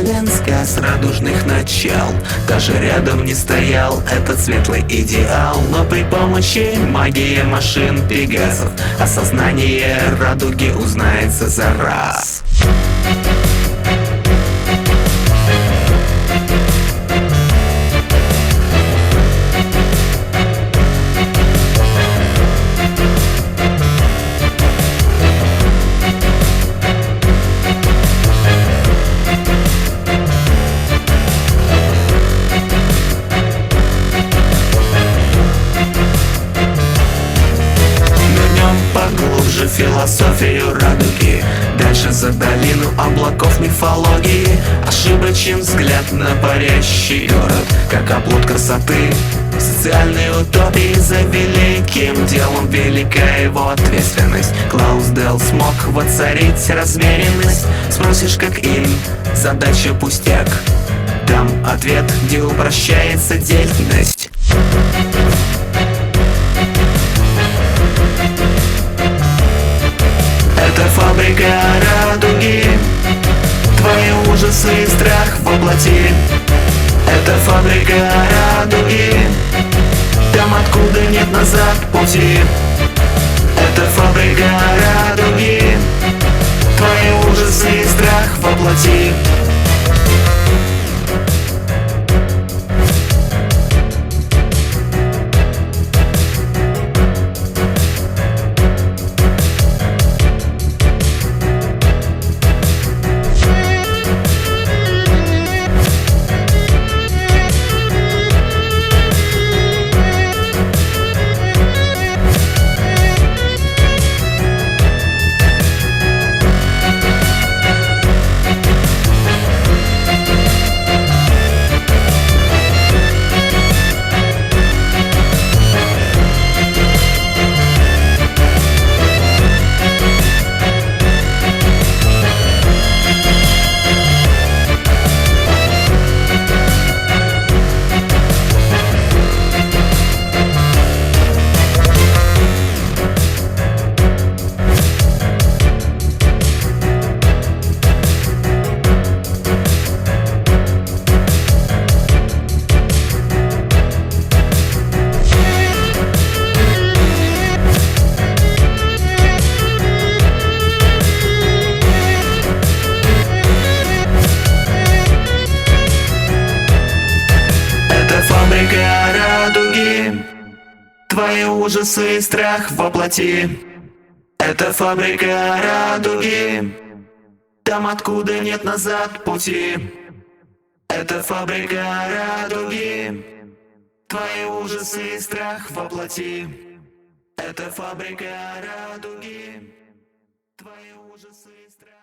полон сказ радужных начал. Даже рядом не стоял этот светлый идеал. Но при помощи магии машин Пегасов осознание радуги узнается за раз. Поглубже философию радуги, дальше за долину облаков мифологии. Ошибочен взгляд на парящий город, как оплот красоты социальной утопии. За великим делом велика его ответственность. Клаусдейл смог воцарить размеренность. Спросишь, как им, задача пустяк. Дам ответ, где упрощается деятельность. Это фабрика радуги, твои ужасы и страх воплоти. Это фабрика радуги, там откуда нет назад пути. Это фабрика радуги, твои ужасы и страх воплоти. Фабрика радуги, твои ужасы и страх воплоти. Это фабрика радуги, там откуда нет назад пути. Это фабрика радуги, твои ужасы и страх воплоти. Это фабрика радуги, твои ужасы и страх.